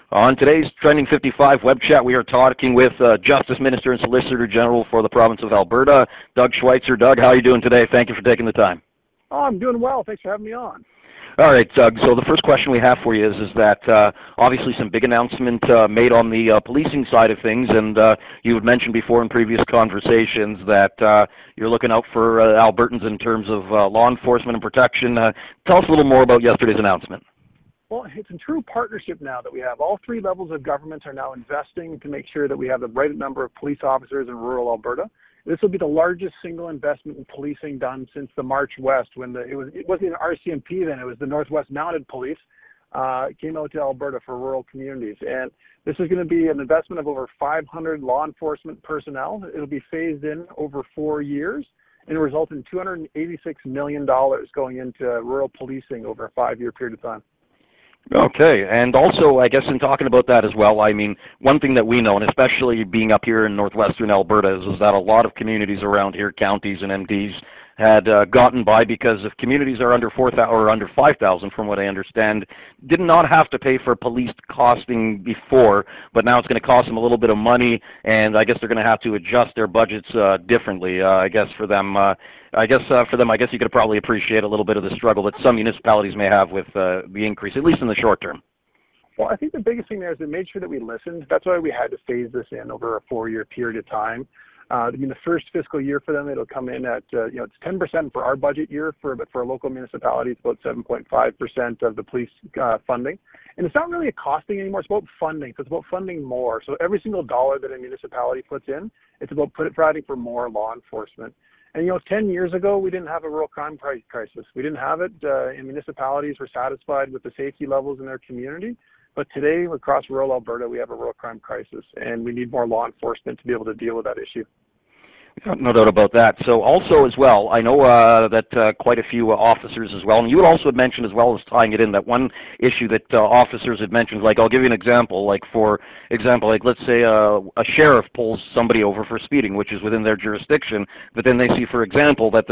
On today's Trending 55 web chat, we are talking with Justice Minister and Solicitor General for the province of Alberta, Doug Schweitzer. Doug, how are you doing today? Thank you for taking the time. Oh, I'm doing well. Thanks for having me on. All right, Doug. So the first question we have for you is that obviously some big announcement made on the policing side of things, and you had mentioned before in previous conversations that you're looking out for Albertans in terms of law enforcement and protection. Tell us a little more about yesterday's announcement. Well, it's a true partnership now that we have. All three levels of government are now investing to make sure that we have the right number of police officers in rural Alberta. This will be the largest single investment in policing done since the March West, when it wasn't even RCMP then, it was the Northwest Mounted Police, came out to Alberta for rural communities. And this is going to be an investment of over 500 law enforcement personnel. It'll be phased in over 4 years, and it'll result in $286 million going into rural policing over a 5-year period of time. Okay, and also, I guess in talking about that as well, I mean, one thing that we know, and especially being up here in northwestern Alberta, is that a lot of communities around here, counties and MDs, had gotten by because if communities are under 4,000 or under 5,000, from what I understand, did not have to pay for police costing before, but now it's going to cost them a little bit of money, and I guess they're going to have to adjust their budgets differently. I guess for them, I guess you could probably appreciate a little bit of the struggle that some municipalities may have with the increase, at least in the short term. Well, I think the biggest thing there is we made sure that we listened. That's why we had to phase this in over a 4-year period of time. I mean, the first fiscal year for them, it'll come in at, it's 10% for our budget year, but for a local municipality, it's about 7.5% of the police funding. And it's not really a costing anymore, it's about funding. So it's about funding more. So every single dollar that a municipality puts in, it's about providing for more law enforcement. And, 10 years ago, we didn't have a rural crime crisis. We didn't have it, and municipalities were satisfied with the safety levels in their community. But today, across rural Alberta, we have a rural crime crisis, and we need more law enforcement to be able to deal with that issue. No doubt about that. So also as well, I know that quite a few officers as well, and you had also mentioned as well as tying it in, that one issue that officers had mentioned, like I'll give you an example, like for example, like let's say a sheriff pulls somebody over for speeding, which is within their jurisdiction, but then they see, for example, that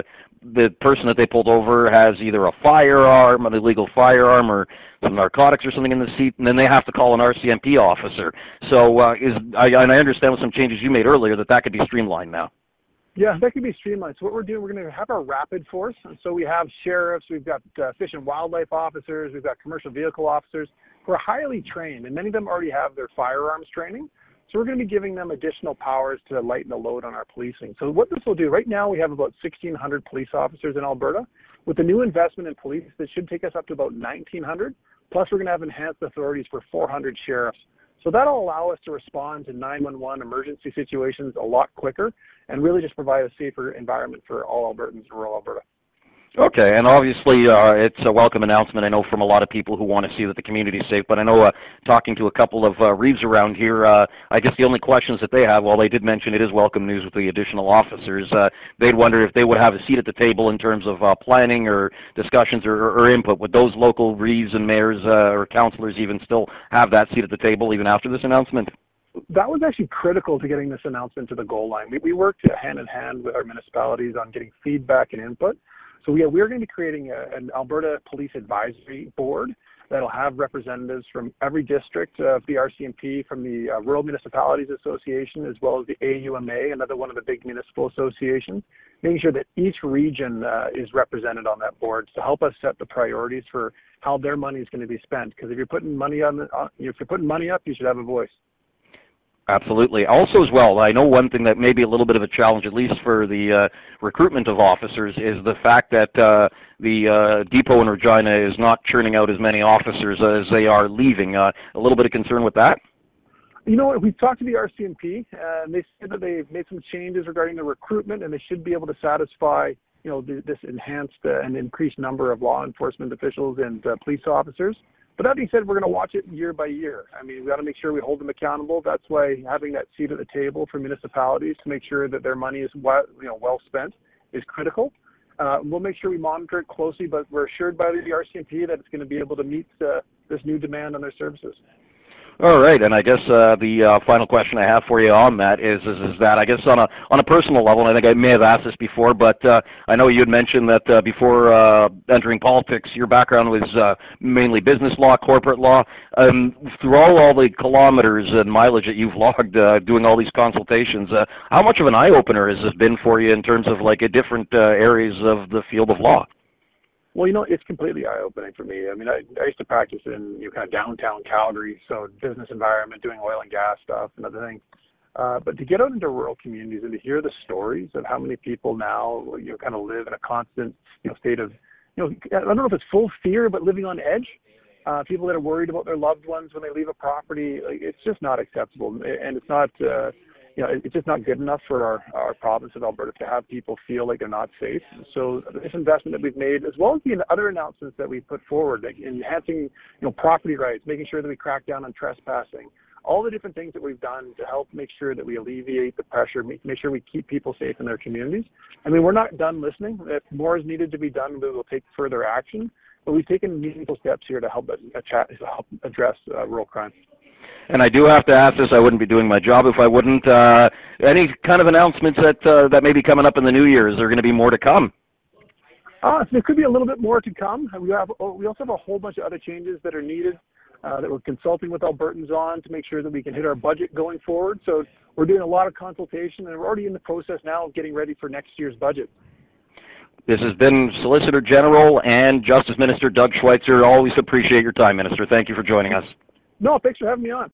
the person that they pulled over has either a firearm, an illegal firearm, or some narcotics or something in the seat, and then they have to call an RCMP officer. So and I understand with some changes you made earlier that could be streamlined now. Yeah, that could be streamlined. So what we're doing, we're going to have our rapid force. And so we have sheriffs, we've got fish and wildlife officers, we've got commercial vehicle officers who are highly trained, and many of them already have their firearms training. So we're going to be giving them additional powers to lighten the load on our policing. So what this will do, right now we have about 1,600 police officers in Alberta. With the new investment in police, this should take us up to about 1,900. Plus we're going to have enhanced authorities for 400 sheriffs. So that'll allow us to respond to 911 emergency situations a lot quicker and really just provide a safer environment for all Albertans in rural Alberta. Okay, and obviously it's a welcome announcement, I know, from a lot of people who want to see that the community is safe, but I know talking to a couple of Reeves around here, I guess the only questions that they have, while they did mention it is welcome news with the additional officers, they'd wonder if they would have a seat at the table in terms of planning or discussions or input. Would those local Reeves and mayors or councillors even still have that seat at the table even after this announcement? That was actually critical to getting this announcement to the goal line. We worked hand in hand with our municipalities on getting feedback and input. So we're going to be creating an Alberta Police Advisory Board that'll have representatives from every district of the RCMP, from the Rural Municipalities Association, as well as the AUMA, another one of the big municipal associations, making sure that each region is represented on that board to help us set the priorities for how their money is going to be spent. Because if you're putting money up, you should have a voice. Absolutely. Also as well, I know one thing that may be a little bit of a challenge, at least for the recruitment of officers, is the fact that the depot in Regina is not churning out as many officers as they are leaving. A little bit of concern with that? You know what, we've talked to the RCMP, and they said that they've made some changes regarding the recruitment, and they should be able to satisfy, this enhanced and increased number of law enforcement officials and police officers. But that being said, we're going to watch it year by year. I mean, we've got to make sure we hold them accountable. That's why having that seat at the table for municipalities to make sure that their money is well spent is critical. We'll make sure we monitor it closely, but we're assured by the RCMP that it's going to be able to meet this new demand on their services. All right, and I guess the final question I have for you on that is that I guess on a personal level, and I think I may have asked this before, but I know you had mentioned that before entering politics, your background was mainly business law, corporate law. Through all the kilometers and mileage that you've logged doing all these consultations, how much of an eye opener has this been for you in terms of like different areas of the field of law? Well, it's completely eye-opening for me. I mean, I used to practice in kind of downtown Calgary, so business environment, doing oil and gas stuff and other things. But to get out into rural communities and to hear the stories of how many people now, kind of live in a constant, state of, I don't know if it's full fear, but living on edge. People that are worried about their loved ones when they leave a property, it's just not acceptable, and it's not. It's just not good enough for our province of Alberta to have people feel like they're not safe. So this investment that we've made, as well as the other announcements that we put forward, like enhancing, property rights, making sure that we crack down on trespassing, all the different things that we've done to help make sure that we alleviate the pressure, make sure we keep people safe in their communities. I mean, we're not done listening. If more is needed to be done, we will take further action. But we've taken meaningful steps here to help address rural crime. And I do have to ask this, I wouldn't be doing my job if I wouldn't. Any kind of announcements that may be coming up in the new year? Is there going to be more to come? So there could be a little bit more to come. We also have a whole bunch of other changes that are needed that we're consulting with Albertans on to make sure that we can hit our budget going forward. So we're doing a lot of consultation, and we're already in the process now of getting ready for next year's budget. This has been Solicitor General and Justice Minister Doug Schweitzer. Always appreciate your time, Minister. Thank you for joining us. No, thanks for having me on.